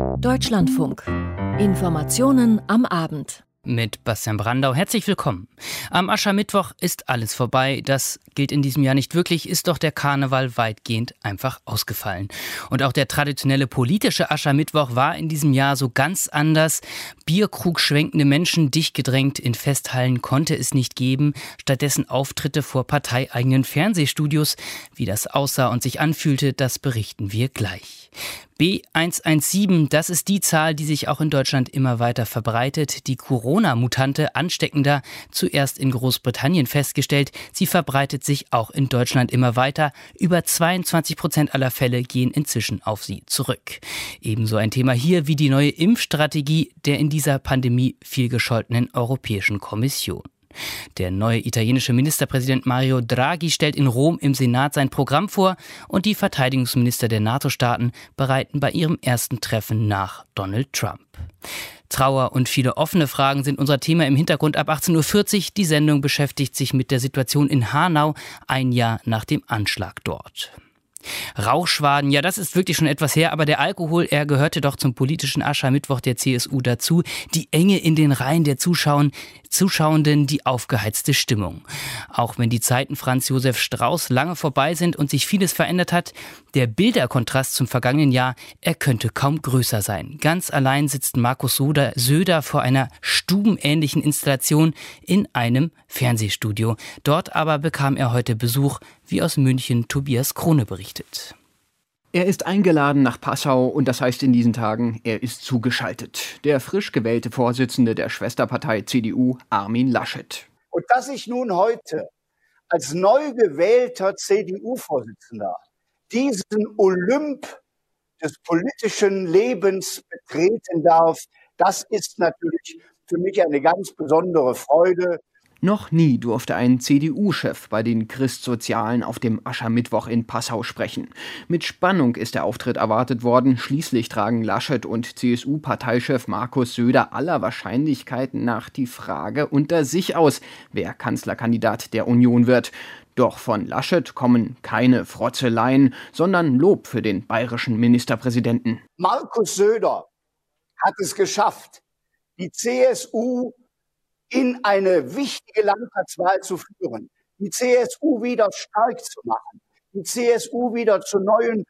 Deutschlandfunk. Informationen am Abend. Mit Bastian Brandau. Herzlich willkommen. Am Aschermittwoch ist alles vorbei. Das gilt in diesem Jahr nicht wirklich, ist doch der Karneval weitgehend einfach ausgefallen. Und auch der traditionelle politische Aschermittwoch war in diesem Jahr so ganz anders. Bierkrug schwenkende Menschen, dicht gedrängt in Festhallen konnte es nicht geben. Stattdessen Auftritte vor parteieigenen Fernsehstudios. Wie das aussah und sich anfühlte, das berichten wir gleich. B117, das ist die Zahl, die sich auch in Deutschland immer weiter verbreitet. Die Corona-Mutante, ansteckender, zuerst in Großbritannien festgestellt. Sie verbreitet sich auch in Deutschland immer weiter. Über 22% aller Fälle gehen inzwischen auf sie zurück. Ebenso ein Thema hier wie die neue Impfstrategie der in dieser Pandemie vielgescholtenen Europäischen Kommission. Der neue italienische Ministerpräsident Mario Draghi stellt in Rom im Senat sein Programm vor und die Verteidigungsminister der NATO-Staaten bereiten bei ihrem ersten Treffen nach Donald Trump. Trauer und viele offene Fragen sind unser Thema im Hintergrund ab 18.40 Uhr. Die Sendung beschäftigt sich mit der Situation in Hanau, ein Jahr nach dem Anschlag dort. Rauchschwaden, ja, das ist wirklich schon etwas her, aber der Alkohol, er gehörte doch zum politischen Aschermittwoch der CSU dazu. Die Enge in den Reihen der Zuschauenden, die aufgeheizte Stimmung. Auch wenn die Zeiten Franz Josef Strauß lange vorbei sind und sich vieles verändert hat, der Bilderkontrast zum vergangenen Jahr, er könnte kaum größer sein. Ganz allein sitzt Markus Söder vor einer stubenähnlichen Installation in einem Fernsehstudio. Dort aber bekam er heute Besuch, wie aus München Tobias Krone berichtet. Er ist eingeladen nach Passau und das heißt in diesen Tagen, er ist zugeschaltet. Der frisch gewählte Vorsitzende der Schwesterpartei CDU, Armin Laschet. Und dass ich nun heute als neu gewählter CDU-Vorsitzender diesen Olymp des politischen Lebens betreten darf, das ist natürlich für mich eine ganz besondere Freude. Noch nie durfte ein CDU-Chef bei den Christsozialen auf dem Aschermittwoch in Passau sprechen. Mit Spannung ist der Auftritt erwartet worden. Schließlich tragen Laschet und CSU-Parteichef Markus Söder aller Wahrscheinlichkeit nach die Frage unter sich aus, wer Kanzlerkandidat der Union wird. Doch von Laschet kommen keine Frotzeleien, sondern Lob für den bayerischen Ministerpräsidenten. Markus Söder hat es geschafft, die CSU in eine wichtige Landtagswahl zu führen, die CSU wieder stark zu machen, die CSU wieder zu neuen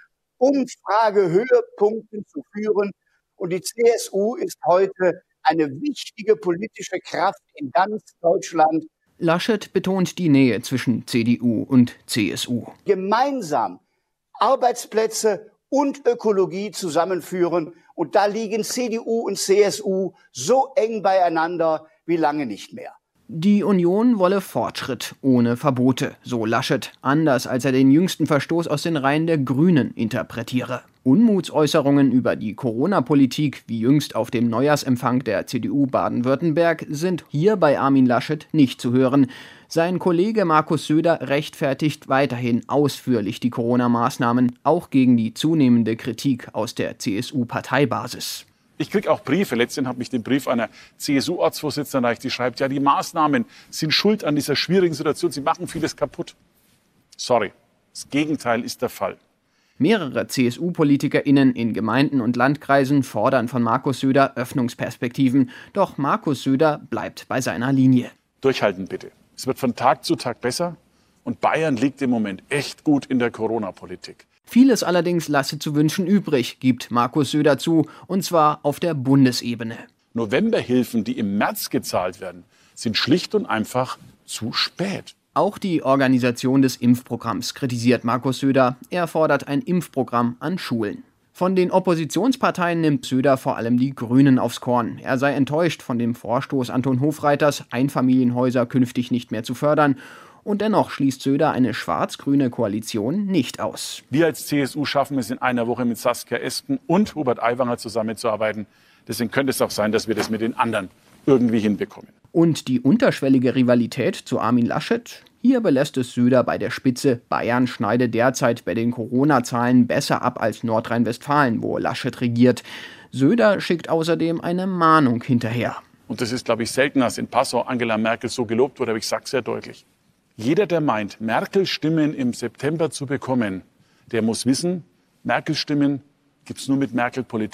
Umfragehöhepunkten zu führen. Und die CSU ist heute eine wichtige politische Kraft in ganz Deutschland. Laschet betont die Nähe zwischen CDU und CSU. Gemeinsam Arbeitsplätze und Ökologie zusammenführen. Und da liegen CDU und CSU so eng beieinander wie lange nicht mehr. Die Union wolle Fortschritt ohne Verbote, so Laschet, anders als er den jüngsten Verstoß aus den Reihen der Grünen interpretiere. Unmutsäußerungen über die Corona-Politik, wie jüngst auf dem Neujahrsempfang der CDU Baden-Württemberg, sind hier bei Armin Laschet nicht zu hören. Sein Kollege Markus Söder rechtfertigt weiterhin ausführlich die Corona-Maßnahmen, auch gegen die zunehmende Kritik aus der CSU-Parteibasis. Ich kriege auch Briefe. Letztens hat mich den Brief einer CSU-Ortsvorsitzenden erreicht, die schreibt, ja, die Maßnahmen sind schuld an dieser schwierigen Situation, sie machen vieles kaputt. Sorry, das Gegenteil ist der Fall. Mehrere CSU-PolitikerInnen in Gemeinden und Landkreisen fordern von Markus Söder Öffnungsperspektiven. Doch Markus Söder bleibt bei seiner Linie. Durchhalten bitte. Es wird von Tag zu Tag besser und Bayern liegt im Moment echt gut in der Corona-Politik. Vieles allerdings lasse zu wünschen übrig, gibt Markus Söder zu, und zwar auf der Bundesebene. Novemberhilfen, die im März gezahlt werden, sind schlicht und einfach zu spät. Auch die Organisation des Impfprogramms kritisiert Markus Söder. Er fordert ein Impfprogramm an Schulen. Von den Oppositionsparteien nimmt Söder vor allem die Grünen aufs Korn. Er sei enttäuscht von dem Vorstoß Anton Hofreiters, Einfamilienhäuser künftig nicht mehr zu fördern. Und dennoch schließt Söder eine schwarz-grüne Koalition nicht aus. Wir als CSU schaffen es in einer Woche mit Saskia Esken und Hubert Aiwanger zusammenzuarbeiten. Deswegen könnte es auch sein, dass wir das mit den anderen irgendwie hinbekommen. Und die unterschwellige Rivalität zu Armin Laschet? Hier belässt es Söder bei der Spitze. Bayern schneide derzeit bei den Corona-Zahlen besser ab als Nordrhein-Westfalen, wo Laschet regiert. Söder schickt außerdem eine Mahnung hinterher. Und das ist, glaube ich, selten, dass in Passau Angela Merkel so gelobt wurde, aber ich sage es sehr deutlich. Jeder, der meint, Merkel Stimmen im September zu bekommen, der muss wissen, Merkel Stimmen gibt es nur mit Merkel Politik.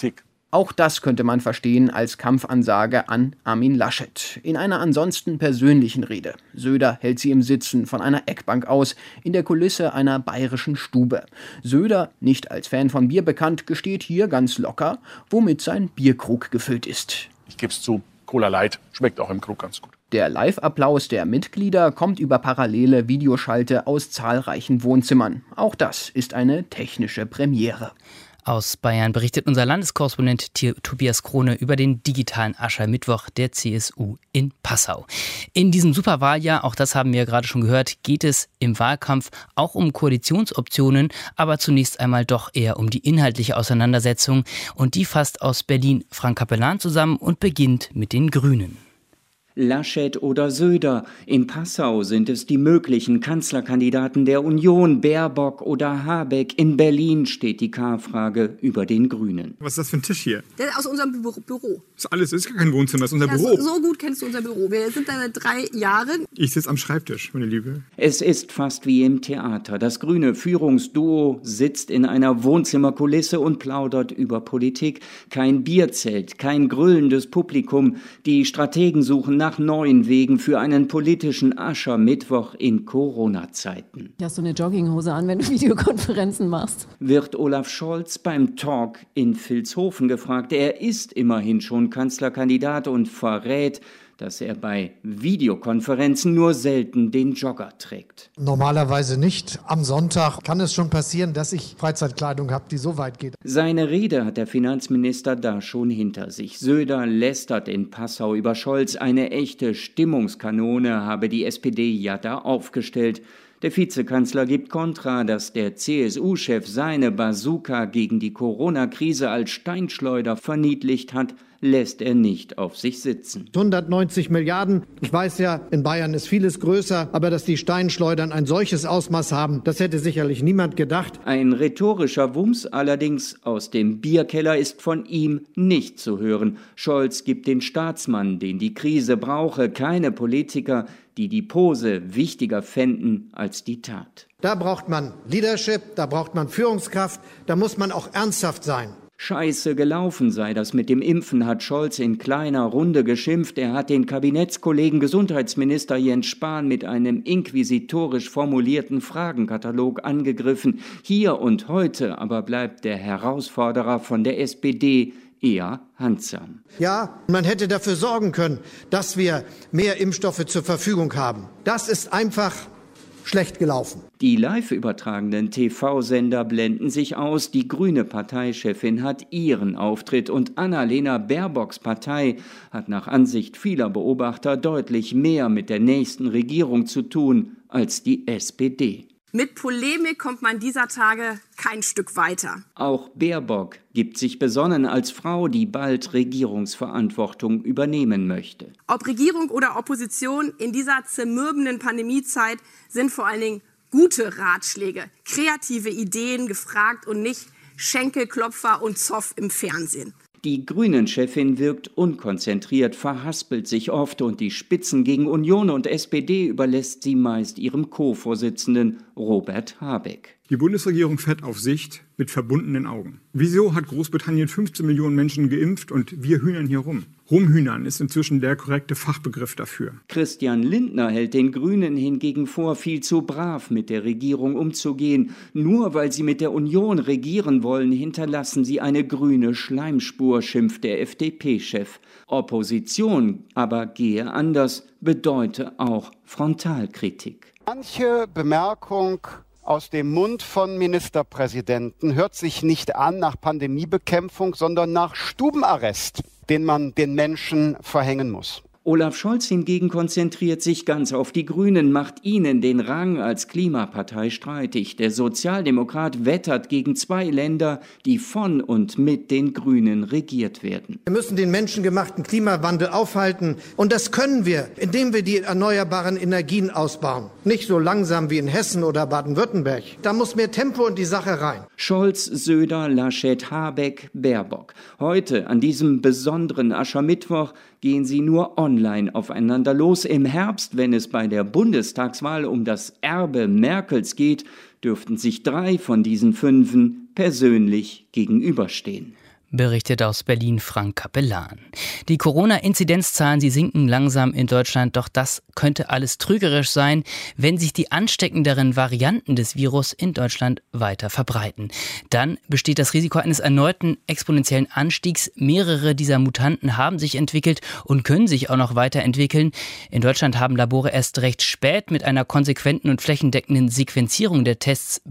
Auch das könnte man verstehen als Kampfansage an Armin Laschet. In einer ansonsten persönlichen Rede. Söder hält sie im Sitzen von einer Eckbank aus, in der Kulisse einer bayerischen Stube. Söder, nicht als Fan von Bier bekannt, gesteht hier ganz locker, womit sein Bierkrug gefüllt ist. Ich gebe es zu, Cola Light schmeckt auch im Krug ganz gut. Der Live-Applaus der Mitglieder kommt über parallele Videoschalte aus zahlreichen Wohnzimmern. Auch das ist eine technische Premiere. Aus Bayern berichtet unser Landeskorrespondent Tobias Krone über den digitalen Aschermittwoch der CSU in Passau. In diesem Superwahljahr, auch das haben wir gerade schon gehört, geht es im Wahlkampf auch um Koalitionsoptionen, aber zunächst einmal doch eher um die inhaltliche Auseinandersetzung. Und die fasst aus Berlin Frank Capellan zusammen und beginnt mit den Grünen. Laschet oder Söder. In Passau sind es die möglichen Kanzlerkandidaten der Union, Baerbock oder Habeck. In Berlin steht die K-Frage über den Grünen. Was ist das für ein Tisch hier? Der ist aus unserem Büro. Das ist alles, das ist gar kein Wohnzimmer, das ist unser Büro. So gut kennst du unser Büro. Wir sind da seit 3 Jahren. Ich sitze am Schreibtisch, meine Liebe. Es ist fast wie im Theater. Das grüne Führungsduo sitzt in einer Wohnzimmerkulisse und plaudert über Politik. Kein Bierzelt, kein grüllendes Publikum. Die Strategen suchen nach neuen Wegen für einen politischen Aschermittwoch in Corona-Zeiten. Hast du eine Jogginghose an, wenn du Videokonferenzen machst? Wird Olaf Scholz beim Talk in Vilshofen gefragt. Er ist immerhin schon Kanzlerkandidat und verrät, dass er bei Videokonferenzen nur selten den Jogger trägt. Normalerweise nicht. Am Sonntag kann es schon passieren, dass ich Freizeitkleidung habe, die so weit geht. Seine Rede hat der Finanzminister da schon hinter sich. Söder lästert in Passau über Scholz. Eine echte Stimmungskanone habe die SPD ja da aufgestellt. Der Vizekanzler gibt Kontra, dass der CSU-Chef seine Bazooka gegen die Corona-Krise als Steinschleuder verniedlicht hat, lässt er nicht auf sich sitzen. 190 Milliarden. Ich weiß ja, in Bayern ist vieles größer, aber dass die Steinschleudern ein solches Ausmaß haben, das hätte sicherlich niemand gedacht. Ein rhetorischer Wumms allerdings aus dem Bierkeller ist von ihm nicht zu hören. Scholz gibt den Staatsmann, den die Krise brauche, keine Politiker, die die Pose wichtiger fänden als die Tat. Da braucht man Leadership, da braucht man Führungskraft, da muss man auch ernsthaft sein. Scheiße gelaufen sei das mit dem Impfen, hat Scholz in kleiner Runde geschimpft. Er hat den Kabinettskollegen Gesundheitsminister Jens Spahn mit einem inquisitorisch formulierten Fragenkatalog angegriffen. Hier und heute aber bleibt der Herausforderer von der SPD eher handsam. Ja, man hätte dafür sorgen können, dass wir mehr Impfstoffe zur Verfügung haben. Das ist einfach schlecht gelaufen. Die live übertragenen TV-Sender blenden sich aus. Die grüne Parteichefin hat ihren Auftritt und Annalena Baerbocks Partei hat nach Ansicht vieler Beobachter deutlich mehr mit der nächsten Regierung zu tun als die SPD. Mit Polemik kommt man dieser Tage kein Stück weiter. Auch Baerbock gibt sich besonnen als Frau, die bald Regierungsverantwortung übernehmen möchte. Ob Regierung oder Opposition, in dieser zermürbenden Pandemiezeit sind vor allen Dingen gute Ratschläge, kreative Ideen gefragt und nicht Schenkelklopfer und Zoff im Fernsehen. Die Grünen-Chefin wirkt unkonzentriert, verhaspelt sich oft und die Spitzen gegen Union und SPD überlässt sie meist ihrem Co-Vorsitzenden Robert Habeck. Die Bundesregierung fährt auf Sicht mit verbundenen Augen. Wieso hat Großbritannien 15 Millionen Menschen geimpft und wir hühnern hier rum? Rumhühnern ist inzwischen der korrekte Fachbegriff dafür. Christian Lindner hält den Grünen hingegen vor, viel zu brav mit der Regierung umzugehen. Nur weil sie mit der Union regieren wollen, hinterlassen sie eine grüne Schleimspur, schimpft der FDP-Chef. Opposition aber gehe anders, bedeute auch Frontalkritik. Manche Bemerkung aus dem Mund von Ministerpräsidenten hört sich nicht an nach Pandemiebekämpfung, sondern nach Stubenarrest, den man den Menschen verhängen muss. Olaf Scholz hingegen konzentriert sich ganz auf die Grünen, macht ihnen den Rang als Klimapartei streitig. Der Sozialdemokrat wettert gegen 2 Länder, die von und mit den Grünen regiert werden. Wir müssen den menschengemachten Klimawandel aufhalten und das können wir, indem wir die erneuerbaren Energien ausbauen. Nicht so langsam wie in Hessen oder Baden-Württemberg. Da muss mehr Tempo in die Sache rein. Scholz, Söder, Laschet, Habeck, Baerbock. Heute, an diesem besonderen Aschermittwoch, gehen sie nur online aufeinander los. Im Herbst, wenn es bei der Bundestagswahl um das Erbe Merkels geht, dürften sich 3 von diesen 5 persönlich gegenüberstehen. Berichtet aus Berlin Frank Capellan. Die Corona-Inzidenzzahlen, sie sinken langsam in Deutschland, doch das könnte alles trügerisch sein, wenn sich die ansteckenderen Varianten des Virus in Deutschland weiter verbreiten. Dann besteht das Risiko eines erneuten exponentiellen Anstiegs. Mehrere dieser Mutanten haben sich entwickelt und können sich auch noch weiterentwickeln. In Deutschland haben Labore erst recht spät mit einer konsequenten und flächendeckenden Sequenzierung der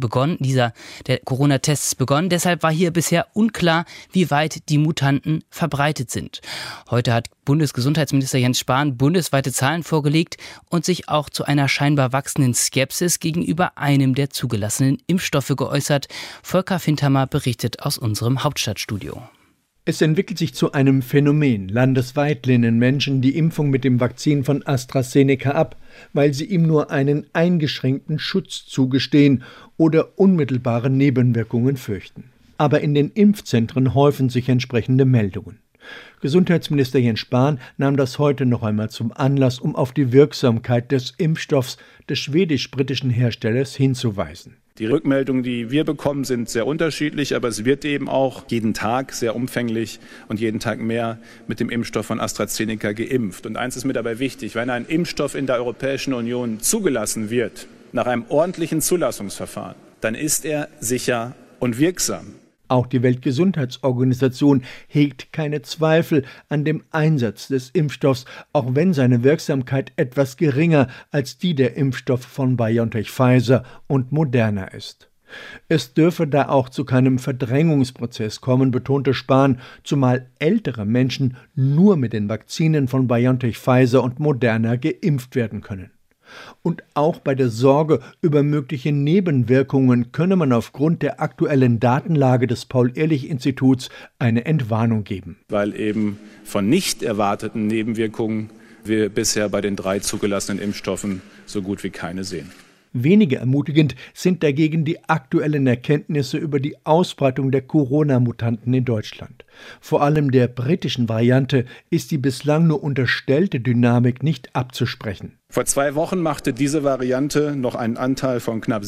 Corona-Tests begonnen. Deshalb war hier bisher unklar, wie weit die Mutanten verbreitet sind. Heute hat Bundesgesundheitsminister Jens Spahn bundesweite Zahlen vorgelegt und sich auch zu einer scheinbar wachsenden Skepsis gegenüber einem der zugelassenen Impfstoffe geäußert. Volker Findhammer berichtet aus unserem Hauptstadtstudio. Es entwickelt sich zu einem Phänomen. Landesweit lehnen Menschen die Impfung mit dem Vakzin von AstraZeneca ab, weil sie ihm nur einen eingeschränkten Schutz zugestehen oder unmittelbare Nebenwirkungen fürchten. Aber in den Impfzentren häufen sich entsprechende Meldungen. Gesundheitsminister Jens Spahn nahm das heute noch einmal zum Anlass, um auf die Wirksamkeit des Impfstoffs des schwedisch-britischen Herstellers hinzuweisen. Die Rückmeldungen, die wir bekommen, sind sehr unterschiedlich, aber es wird eben auch jeden Tag sehr umfänglich und jeden Tag mehr mit dem Impfstoff von AstraZeneca geimpft. Und eins ist mir dabei wichtig, wenn ein Impfstoff in der Europäischen Union zugelassen wird, nach einem ordentlichen Zulassungsverfahren, dann ist er sicher und wirksam. Auch die Weltgesundheitsorganisation hegt keine Zweifel an dem Einsatz des Impfstoffs, auch wenn seine Wirksamkeit etwas geringer als die der Impfstoffe von BioNTech, Pfizer und Moderna ist. Es dürfe da auch zu keinem Verdrängungsprozess kommen, betonte Spahn, zumal ältere Menschen nur mit den Vakzinen von BioNTech, Pfizer und Moderna geimpft werden können. Und auch bei der Sorge über mögliche Nebenwirkungen könne man aufgrund der aktuellen Datenlage des Paul-Ehrlich-Instituts eine Entwarnung geben. Weil eben von nicht erwarteten Nebenwirkungen wir bisher bei den 3 zugelassenen Impfstoffen so gut wie keine sehen. Weniger ermutigend sind dagegen die aktuellen Erkenntnisse über die Ausbreitung der Corona-Mutanten in Deutschland. Vor allem der britischen Variante ist die bislang nur unterstellte Dynamik nicht abzusprechen. Vor 2 Wochen machte diese Variante noch einen Anteil von knapp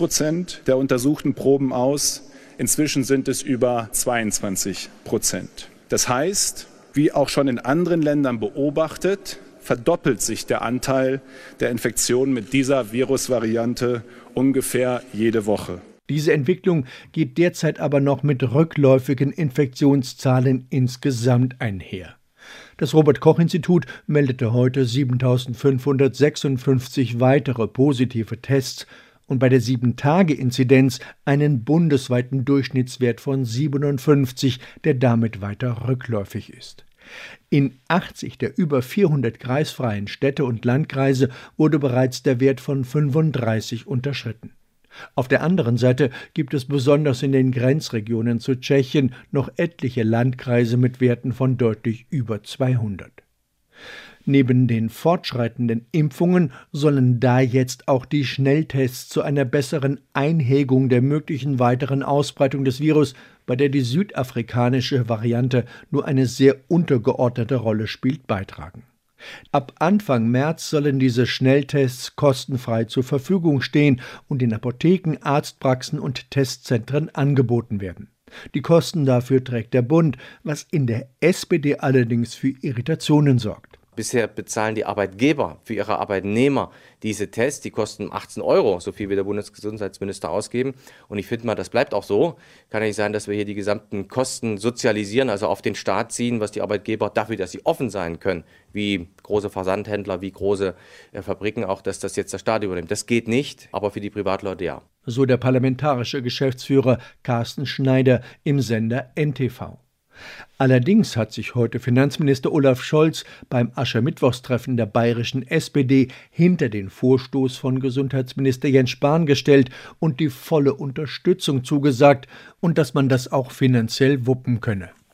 6% der untersuchten Proben aus. Inzwischen sind es über 22%. Das heißt, wie auch schon in anderen Ländern beobachtet, verdoppelt sich der Anteil der Infektionen mit dieser Virusvariante ungefähr jede Woche. Diese Entwicklung geht derzeit aber noch mit rückläufigen Infektionszahlen insgesamt einher. Das Robert-Koch-Institut meldete heute 7.556 weitere positive Tests und bei der 7-Tage-Inzidenz einen bundesweiten Durchschnittswert von 57, der damit weiter rückläufig ist. In 80 der über 400 kreisfreien Städte und Landkreise wurde bereits der Wert von 35 unterschritten. Auf der anderen Seite gibt es besonders in den Grenzregionen zu Tschechien noch etliche Landkreise mit Werten von deutlich über 200. Neben den fortschreitenden Impfungen sollen da jetzt auch die Schnelltests zu einer besseren Einhegung der möglichen weiteren Ausbreitung des Virus, bei der die südafrikanische Variante nur eine sehr untergeordnete Rolle spielt, beitragen. Ab Anfang März sollen diese Schnelltests kostenfrei zur Verfügung stehen und in Apotheken, Arztpraxen und Testzentren angeboten werden. Die Kosten dafür trägt der Bund, was in der SPD allerdings für Irritationen sorgt. Bisher bezahlen die Arbeitgeber für ihre Arbeitnehmer diese Tests, die kosten 18 €, so viel wie der Bundesgesundheitsminister ausgeben. Und ich finde mal, das bleibt auch so. Kann ja nicht sein, dass wir hier die gesamten Kosten sozialisieren, also auf den Staat ziehen, was die Arbeitgeber dafür, dass sie offen sein können, wie große Versandhändler, wie große Fabriken, auch dass das jetzt der Staat übernimmt. Das geht nicht, aber für die Privatleute ja. So der parlamentarische Geschäftsführer Carsten Schneider im Sender NTV. Allerdings hat sich heute Finanzminister Olaf Scholz beim Aschermittwochstreffen der bayerischen SPD hinter den Vorstoß von Gesundheitsminister Jens Spahn gestellt und die volle Unterstützung zugesagt und dass man das auch finanziell wuppen könne.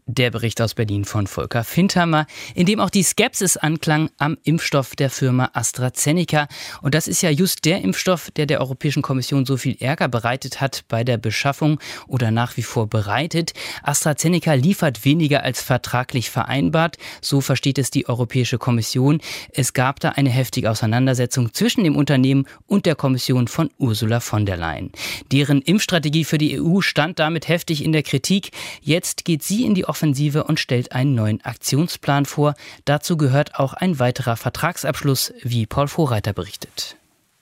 Der Bericht aus Berlin von Volker Findhammer, in dem auch die Skepsis anklang am Impfstoff der Firma AstraZeneca. Und das ist ja just der Impfstoff, der Europäischen Kommission so viel Ärger bereitet hat bei der Beschaffung oder nach wie vor bereitet. AstraZeneca liefert weniger als vertraglich vereinbart. So versteht es die Europäische Kommission. Es gab da eine heftige Auseinandersetzung zwischen dem Unternehmen und der Kommission von Ursula von der Leyen. Deren Impfstrategie für die EU stand damit heftig in der Kritik. Jetzt geht sie in die Offensive und stellt einen neuen Aktionsplan vor. Dazu gehört auch ein weiterer Vertragsabschluss, wie Paul Vorreiter berichtet.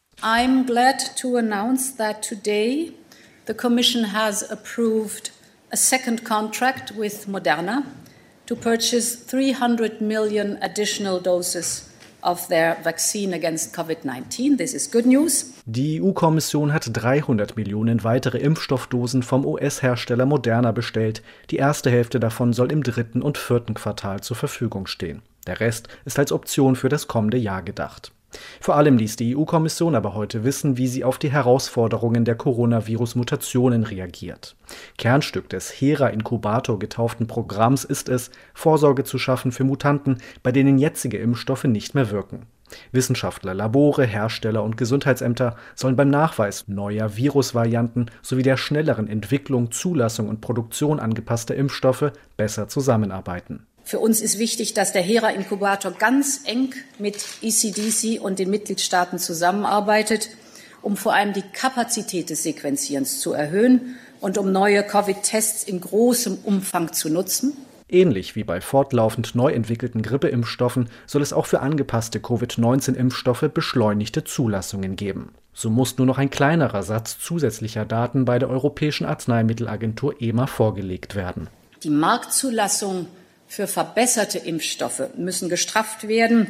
I'm glad to announce that today the Commission has approved a second contract with Moderna to purchase 300 million additional doses of their vaccine against COVID-19. This is good news. Die EU-Kommission hat 300 Millionen weitere Impfstoffdosen vom US-Hersteller Moderna bestellt. Die erste Hälfte davon soll im 3. und 4. Quartal zur Verfügung stehen. Der Rest ist als Option für das kommende Jahr gedacht. Vor allem ließ die EU-Kommission aber heute wissen, wie sie auf die Herausforderungen der Coronavirus-Mutationen reagiert. Kernstück des HERA-Inkubator getauften Programms ist es, Vorsorge zu schaffen für Mutanten, bei denen jetzige Impfstoffe nicht mehr wirken. Wissenschaftler, Labore, Hersteller und Gesundheitsämter sollen beim Nachweis neuer Virusvarianten sowie der schnelleren Entwicklung, Zulassung und Produktion angepasster Impfstoffe besser zusammenarbeiten. Für uns ist wichtig, dass der HERA-Inkubator ganz eng mit ECDC und den Mitgliedstaaten zusammenarbeitet, um vor allem die Kapazität des Sequenzierens zu erhöhen und um neue Covid-Tests in großem Umfang zu nutzen. Ähnlich wie bei fortlaufend neu entwickelten Grippeimpfstoffen soll es auch für angepasste Covid-19-Impfstoffe beschleunigte Zulassungen geben. So muss nur noch ein kleinerer Satz zusätzlicher Daten bei der Europäischen Arzneimittelagentur EMA vorgelegt werden. Die Marktzulassung für verbesserte Impfstoffe müssen gestrafft werden.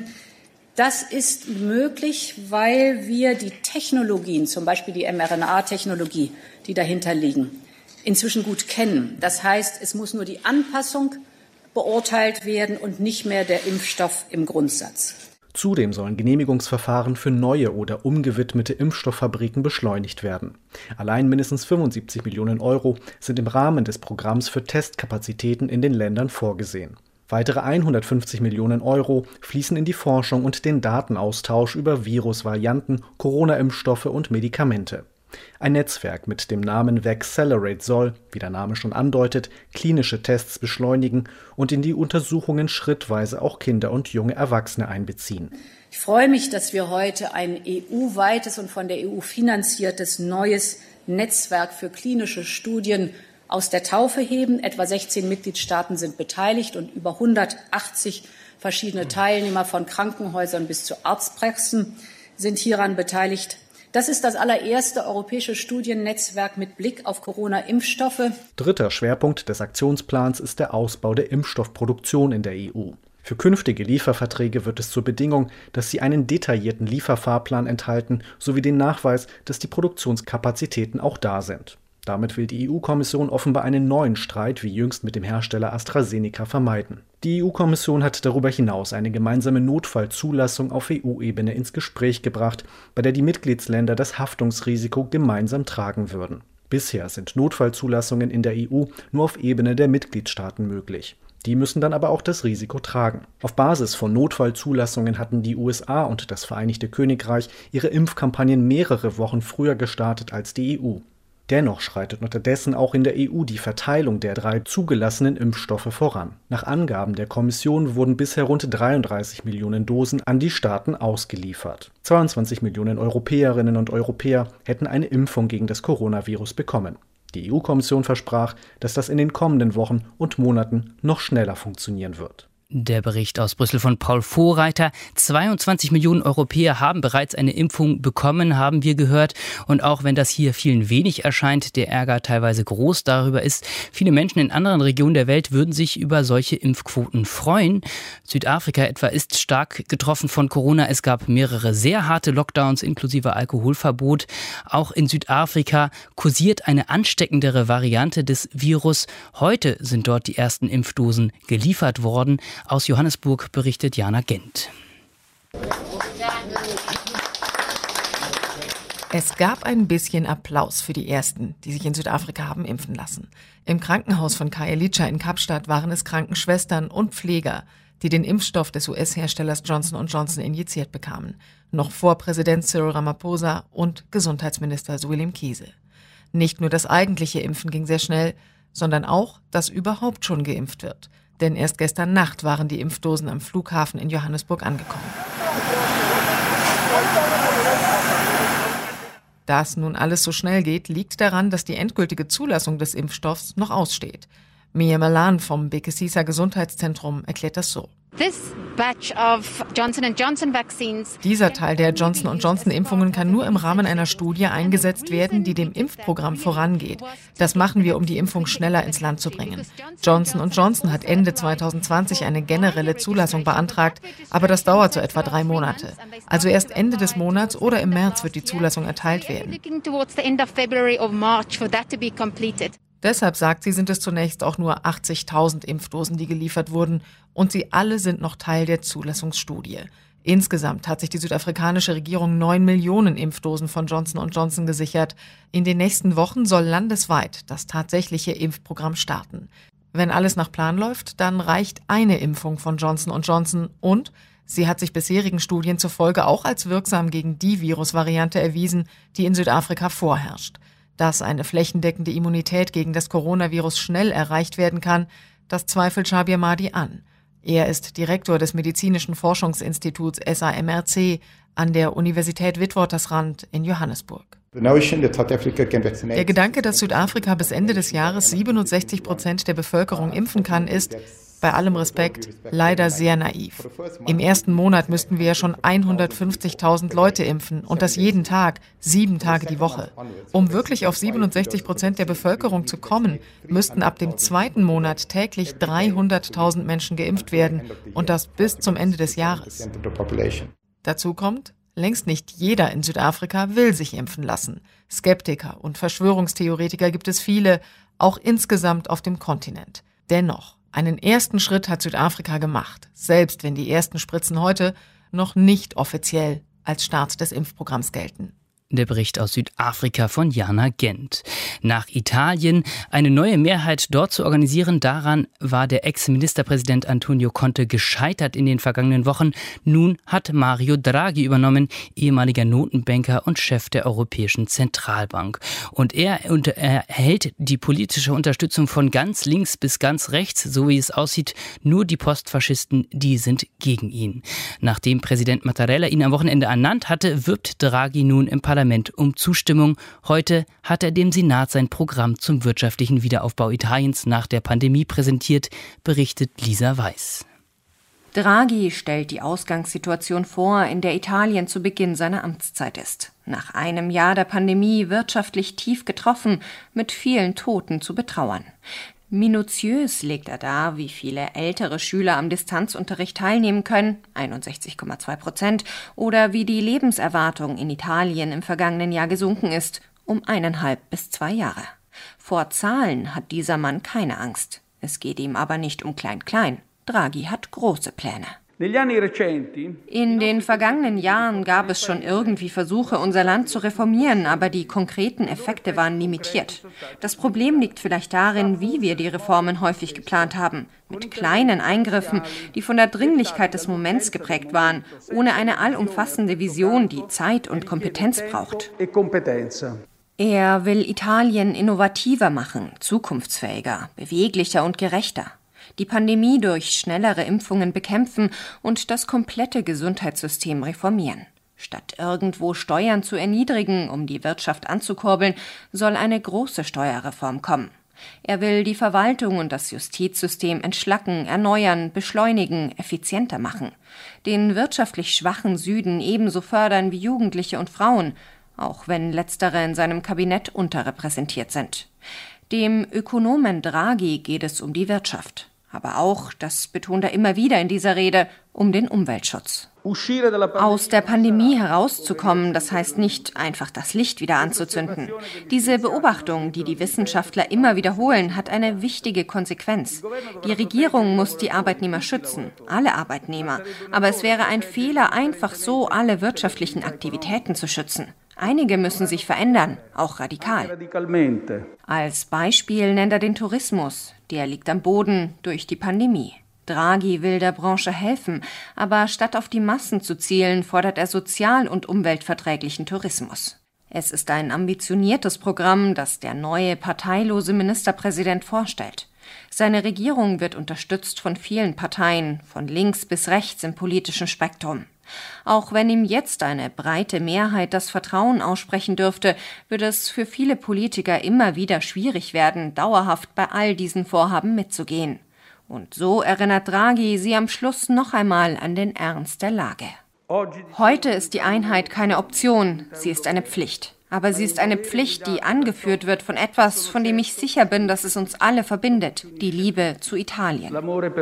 Das ist möglich, weil wir die Technologien, zum Beispiel die mRNA-Technologie, die dahinter liegen, inzwischen gut kennen. Das heißt, es muss nur die Anpassung beurteilt werden und nicht mehr der Impfstoff im Grundsatz. Zudem sollen Genehmigungsverfahren für neue oder umgewidmete Impfstofffabriken beschleunigt werden. Allein mindestens 75 Millionen Euro sind im Rahmen des Programms für Testkapazitäten in den Ländern vorgesehen. Weitere 150 Millionen Euro fließen in die Forschung und den Datenaustausch über Virusvarianten, Corona-Impfstoffe und Medikamente. Ein Netzwerk mit dem Namen Vaccelerate soll, wie der Name schon andeutet, klinische Tests beschleunigen und in die Untersuchungen schrittweise auch Kinder und junge Erwachsene einbeziehen. Ich freue mich, dass wir heute ein EU-weites und von der EU finanziertes neues Netzwerk für klinische Studien aus der Taufe heben. Etwa 16 Mitgliedstaaten sind beteiligt und über 180 verschiedene Teilnehmer von Krankenhäusern bis zu Arztpraxen sind hieran beteiligt. Das ist das allererste europäische Studiennetzwerk mit Blick auf Corona-Impfstoffe. Dritter Schwerpunkt des Aktionsplans ist der Ausbau der Impfstoffproduktion in der EU. Für künftige Lieferverträge wird es zur Bedingung, dass sie einen detaillierten Lieferfahrplan enthalten, sowie den Nachweis, dass die Produktionskapazitäten auch da sind. Damit will die EU-Kommission offenbar einen neuen Streit wie jüngst mit dem Hersteller AstraZeneca vermeiden. Die EU-Kommission hat darüber hinaus eine gemeinsame Notfallzulassung auf EU-Ebene ins Gespräch gebracht, bei der die Mitgliedsländer das Haftungsrisiko gemeinsam tragen würden. Bisher sind Notfallzulassungen in der EU nur auf Ebene der Mitgliedstaaten möglich. Die müssen dann aber auch das Risiko tragen. Auf Basis von Notfallzulassungen hatten die USA und das Vereinigte Königreich ihre Impfkampagnen mehrere Wochen früher gestartet als die EU. Dennoch schreitet unterdessen auch in der EU die Verteilung der 3 zugelassenen Impfstoffe voran. Nach Angaben der Kommission wurden bisher rund 33 Millionen Dosen an die Staaten ausgeliefert. 22 Millionen Europäerinnen und Europäer hätten eine Impfung gegen das Coronavirus bekommen. Die EU-Kommission versprach, dass das in den kommenden Wochen und Monaten noch schneller funktionieren wird. Der Bericht aus Brüssel von Paul Vorreiter. 22 Millionen Europäer haben bereits eine Impfung bekommen, haben wir gehört. Und auch wenn das hier vielen wenig erscheint, der Ärger teilweise groß darüber ist, viele Menschen in anderen Regionen der Welt würden sich über solche Impfquoten freuen. Südafrika etwa ist stark getroffen von Corona. Es gab mehrere sehr harte Lockdowns inklusive Alkoholverbot. Auch in Südafrika kursiert eine ansteckendere Variante des Virus. Heute sind dort die ersten Impfdosen geliefert worden. Aus Johannesburg berichtet Jana Gent. Es gab ein bisschen Applaus für die Ersten, die sich in Südafrika haben impfen lassen. Im Krankenhaus von Khayelitsha in Kapstadt waren es Krankenschwestern und Pfleger, die den Impfstoff des US-Herstellers Johnson & Johnson injiziert bekamen. Noch vor Präsident Cyril Ramaphosa und Gesundheitsminister Zweli Mkhize. Nicht nur das eigentliche Impfen ging sehr schnell, sondern auch, dass überhaupt schon geimpft wird. Denn erst gestern Nacht waren die Impfdosen am Flughafen in Johannesburg angekommen. Dass nun alles so schnell geht, liegt daran, dass die endgültige Zulassung des Impfstoffs noch aussteht. Mia Malan vom Bekesisa Gesundheitszentrum erklärt das so. Dieser Teil der Johnson-&-Johnson-Impfungen kann nur im Rahmen einer Studie eingesetzt werden, die dem Impfprogramm vorangeht. Das machen wir, um die Impfung schneller ins Land zu bringen. Johnson & Johnson hat Ende 2020 eine generelle Zulassung beantragt, aber das dauert so etwa 3 Monate. Also erst Ende des Monats oder im März wird die Zulassung erteilt werden. Deshalb, sagt sie, sind es zunächst auch nur 80.000 Impfdosen, die geliefert wurden, und sie alle sind noch Teil der Zulassungsstudie. Insgesamt hat sich die südafrikanische Regierung 9 Millionen Impfdosen von Johnson & Johnson gesichert. In den nächsten Wochen soll landesweit das tatsächliche Impfprogramm starten. Wenn alles nach Plan läuft, dann reicht eine Impfung von Johnson & Johnson und sie hat sich bisherigen Studien zufolge auch als wirksam gegen die Virusvariante erwiesen, die in Südafrika vorherrscht. Dass eine flächendeckende Immunität gegen das Coronavirus schnell erreicht werden kann, das zweifelt Shabir Mahdi an. Er ist Direktor des Medizinischen Forschungsinstituts SAMRC an der Universität Witwatersrand in Johannesburg. Der Gedanke, dass Südafrika bis Ende des Jahres 67% der Bevölkerung impfen kann, ist, bei allem Respekt, leider sehr naiv. Im ersten Monat müssten wir ja schon 150.000 Leute impfen und das jeden Tag, 7 Tage die Woche. Um wirklich auf 67% der Bevölkerung zu kommen, müssten ab dem zweiten Monat täglich 300.000 Menschen geimpft werden und das bis zum Ende des Jahres. Dazu kommt, längst nicht jeder in Südafrika will sich impfen lassen. Skeptiker und Verschwörungstheoretiker gibt es viele, auch insgesamt auf dem Kontinent. Dennoch, einen ersten Schritt hat Südafrika gemacht, selbst wenn die ersten Spritzen heute noch nicht offiziell als Start des Impfprogramms gelten. Der Bericht aus Südafrika von Jana Gent. Nach Italien eine neue Mehrheit dort zu organisieren, daran war der Ex-Ministerpräsident Antonio Conte gescheitert in den vergangenen Wochen. Nun hat Mario Draghi übernommen, ehemaliger Notenbanker und Chef der Europäischen Zentralbank. Und er erhält die politische Unterstützung von ganz links bis ganz rechts, so wie es aussieht. Nur die Postfaschisten, die sind gegen ihn. Nachdem Präsident Mattarella ihn am Wochenende ernannt hatte, wirbt Draghi nun im Parlament um Zustimmung. Heute hat er dem Senat sein Programm zum wirtschaftlichen Wiederaufbau Italiens nach der Pandemie präsentiert, berichtet Lisa Weiß. Draghi stellt die Ausgangssituation vor, in der Italien zu Beginn seiner Amtszeit ist. Nach einem Jahr der Pandemie wirtschaftlich tief getroffen, mit vielen Toten zu betrauern. Minutiös legt er dar, wie viele ältere Schüler am Distanzunterricht teilnehmen können, 61,2%, oder wie die Lebenserwartung in Italien im vergangenen Jahr gesunken ist, um 1,5 bis 2 Jahre. Vor Zahlen hat dieser Mann keine Angst. Es geht ihm aber nicht um Klein-Klein. Draghi hat große Pläne. In den vergangenen Jahren gab es schon irgendwie Versuche, unser Land zu reformieren, aber die konkreten Effekte waren limitiert. Das Problem liegt vielleicht darin, wie wir die Reformen häufig geplant haben. Mit kleinen Eingriffen, die von der Dringlichkeit des Moments geprägt waren, ohne eine allumfassende Vision, die Zeit und Kompetenz braucht. Er will Italien innovativer machen, zukunftsfähiger, beweglicher und gerechter. Die Pandemie durch schnellere Impfungen bekämpfen und das komplette Gesundheitssystem reformieren. Statt irgendwo Steuern zu erniedrigen, um die Wirtschaft anzukurbeln, soll eine große Steuerreform kommen. Er will die Verwaltung und das Justizsystem entschlacken, erneuern, beschleunigen, effizienter machen. Den wirtschaftlich schwachen Süden ebenso fördern wie Jugendliche und Frauen, auch wenn letztere in seinem Kabinett unterrepräsentiert sind. Dem Ökonomen Draghi geht es um die Wirtschaft. Aber auch, das betont er immer wieder in dieser Rede, um den Umweltschutz. Aus der Pandemie herauszukommen, das heißt nicht, einfach das Licht wieder anzuzünden. Diese Beobachtung, die die Wissenschaftler immer wiederholen, hat eine wichtige Konsequenz. Die Regierung muss die Arbeitnehmer schützen, alle Arbeitnehmer. Aber es wäre ein Fehler, einfach so alle wirtschaftlichen Aktivitäten zu schützen. Einige müssen sich verändern, auch radikal. Als Beispiel nennt er den Tourismus. Der liegt am Boden durch die Pandemie. Draghi will der Branche helfen, aber statt auf die Massen zu zielen, fordert er sozial- und umweltverträglichen Tourismus. Es ist ein ambitioniertes Programm, das der neue parteilose Ministerpräsident vorstellt. Seine Regierung wird unterstützt von vielen Parteien, von links bis rechts im politischen Spektrum. Auch wenn ihm jetzt eine breite Mehrheit das Vertrauen aussprechen dürfte, wird es für viele Politiker immer wieder schwierig werden, dauerhaft bei all diesen Vorhaben mitzugehen. Und so erinnert Draghi sie am Schluss noch einmal an den Ernst der Lage. Heute ist die Einheit keine Option, sie ist eine Pflicht. Aber sie ist eine Pflicht, die angeführt wird von etwas, von dem ich sicher bin, dass es uns alle verbindet, die Liebe zu Italien.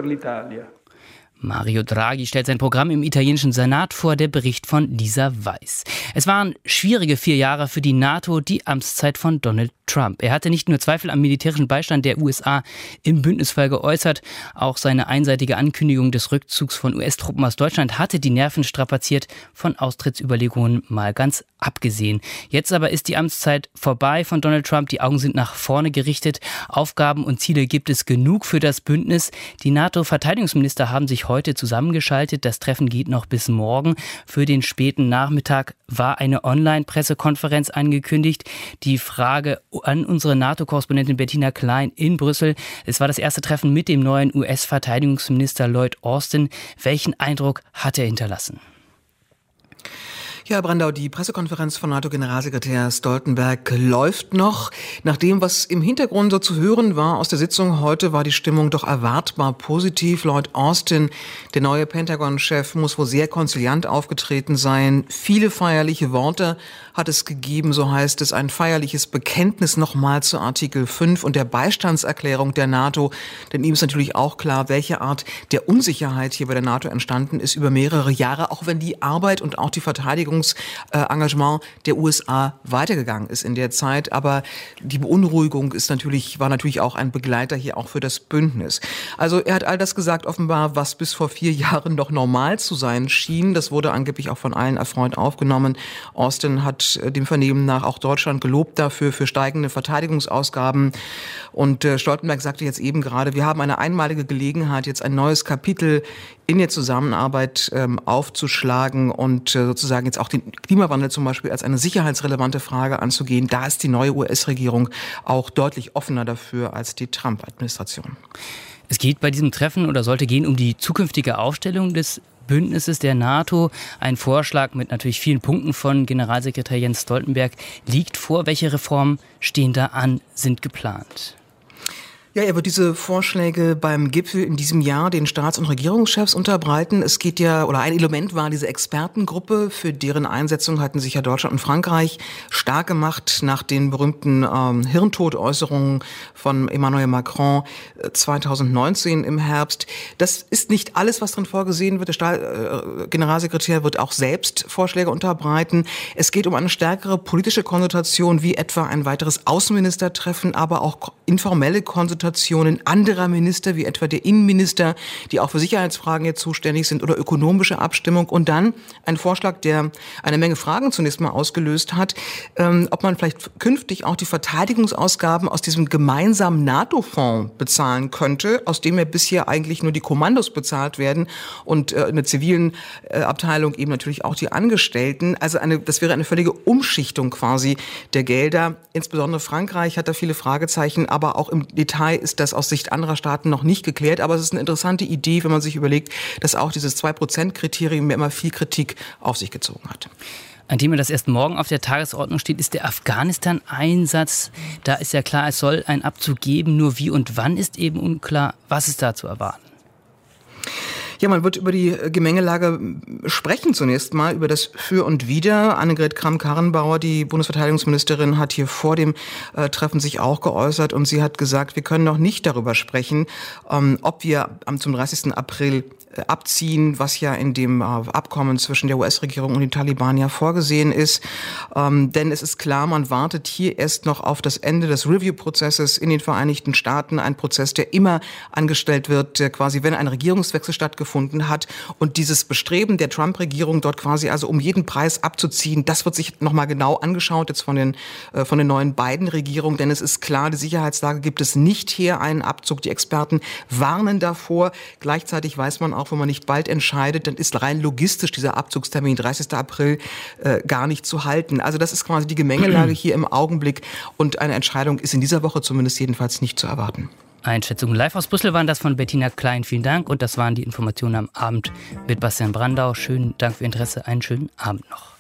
Mario Draghi stellt sein Programm im italienischen Senat vor, der Bericht von Lisa Weiß. Es waren schwierige 4 Jahre für die NATO, die Amtszeit von Donald Trump. Er hatte nicht nur Zweifel am militärischen Beistand der USA im Bündnisfall geäußert, auch seine einseitige Ankündigung des Rückzugs von US-Truppen aus Deutschland hatte die Nerven strapaziert, von Austrittsüberlegungen mal ganz abgesehen. Jetzt aber ist die Amtszeit vorbei von Donald Trump, die Augen sind nach vorne gerichtet, Aufgaben und Ziele gibt es genug für das Bündnis. Die NATO-Verteidigungsminister haben sich heute zusammengeschaltet. Das Treffen geht noch bis morgen. Für den späten Nachmittag war eine Online-Pressekonferenz angekündigt. Die Frage an unsere NATO-Korrespondentin Bettina Klein in Brüssel. Es war das erste Treffen mit dem neuen US-Verteidigungsminister Lloyd Austin. Welchen Eindruck hat er hinterlassen? Ja, Herr Brandau, die Pressekonferenz von NATO-Generalsekretär Stoltenberg läuft noch. Nach dem, was im Hintergrund so zu hören war aus der Sitzung heute, war die Stimmung doch erwartbar positiv. Lloyd Austin, der neue Pentagon-Chef, muss wohl sehr konziliant aufgetreten sein. Viele feierliche Worte hat es gegeben, so heißt es, ein feierliches Bekenntnis nochmal zu Artikel 5 und der Beistandserklärung der NATO. Denn ihm ist natürlich auch klar, welche Art der Unsicherheit hier bei der NATO entstanden ist über mehrere Jahre, auch wenn die Arbeit und auch die Verteidigungsengagement der USA weitergegangen ist in der Zeit. Aber die Beunruhigung war natürlich auch ein Begleiter hier auch für das Bündnis. Also er hat all das gesagt, offenbar, was bis vor 4 Jahren noch normal zu sein schien. Das wurde angeblich auch von allen erfreut aufgenommen. Austin hat dem Vernehmen nach auch Deutschland gelobt dafür, für steigende Verteidigungsausgaben. Und Stoltenberg sagte jetzt eben gerade, wir haben eine einmalige Gelegenheit, jetzt ein neues Kapitel in der Zusammenarbeit aufzuschlagen und sozusagen jetzt auch den Klimawandel zum Beispiel als eine sicherheitsrelevante Frage anzugehen. Da ist die neue US-Regierung auch deutlich offener dafür als die Trump-Administration. Es geht bei diesem Treffen oder sollte gehen um die zukünftige Aufstellung des Bündnisses der NATO. Ein Vorschlag mit natürlich vielen Punkten von Generalsekretär Jens Stoltenberg liegt vor. Welche Reformen stehen da an, sind geplant? Ja, er wird diese Vorschläge beim Gipfel in diesem Jahr den Staats- und Regierungschefs unterbreiten. Es geht ja, oder ein Element war diese Expertengruppe, für deren Einsetzung hatten sich ja Deutschland und Frankreich stark gemacht nach den berühmten Hirntodäußerungen von Emmanuel Macron 2019 im Herbst. Das ist nicht alles, was drin vorgesehen wird. Der Generalsekretär wird auch selbst Vorschläge unterbreiten. Es geht um eine stärkere politische Konsultation, wie etwa ein weiteres Außenministertreffen, aber auch informelle Konsultationen anderer Minister, wie etwa der Innenminister, die auch für Sicherheitsfragen jetzt zuständig sind, oder ökonomische Abstimmung. Und dann ein Vorschlag, der eine Menge Fragen zunächst mal ausgelöst hat, ob man vielleicht künftig auch die Verteidigungsausgaben aus diesem gemeinsamen NATO-Fonds bezahlen könnte, aus dem ja bisher eigentlich nur die Kommandos bezahlt werden und in der zivilen Abteilung eben natürlich auch die Angestellten. Also das wäre eine völlige Umschichtung quasi der Gelder. Insbesondere Frankreich hat da viele Fragezeichen, aber auch im Detail ist das aus Sicht anderer Staaten noch nicht geklärt. Aber es ist eine interessante Idee, wenn man sich überlegt, dass auch dieses 2%-Kriterium immer viel Kritik auf sich gezogen hat. Ein Thema, das erst morgen auf der Tagesordnung steht, ist der Afghanistan-Einsatz. Da ist ja klar, es soll einen Abzug geben, nur wie und wann ist eben unklar. Was ist da zu erwarten? Ja, man wird über die Gemengelage sprechen zunächst mal, über das Für und Wider. Annegret Kramp-Karrenbauer, die Bundesverteidigungsministerin, hat hier vor dem Treffen sich auch geäußert und sie hat gesagt, wir können noch nicht darüber sprechen, ob wir zum 30. April abziehen, was ja in dem Abkommen zwischen der US-Regierung und den Taliban ja vorgesehen ist. Denn es ist klar, man wartet hier erst noch auf das Ende des Review-Prozesses in den Vereinigten Staaten. Ein Prozess, der immer angestellt wird, quasi wenn ein Regierungswechsel stattgefunden hat. Und dieses Bestreben der Trump-Regierung, dort quasi also um jeden Preis abzuziehen, das wird sich nochmal genau angeschaut jetzt von den neuen Biden-Regierungen. Denn es ist klar, die Sicherheitslage gibt es nicht her, einen Abzug. Die Experten warnen davor. Gleichzeitig weiß man auch, wenn man nicht bald entscheidet, dann ist rein logistisch dieser Abzugstermin 30. April gar nicht zu halten. Also das ist quasi die Gemengelage hier im Augenblick und eine Entscheidung ist in dieser Woche zumindest jedenfalls nicht zu erwarten. Einschätzungen live aus Brüssel waren das von Bettina Klein. Vielen Dank und das waren die Informationen am Abend mit Bastian Brandau. Schönen Dank für Ihr Interesse. Einen schönen Abend noch.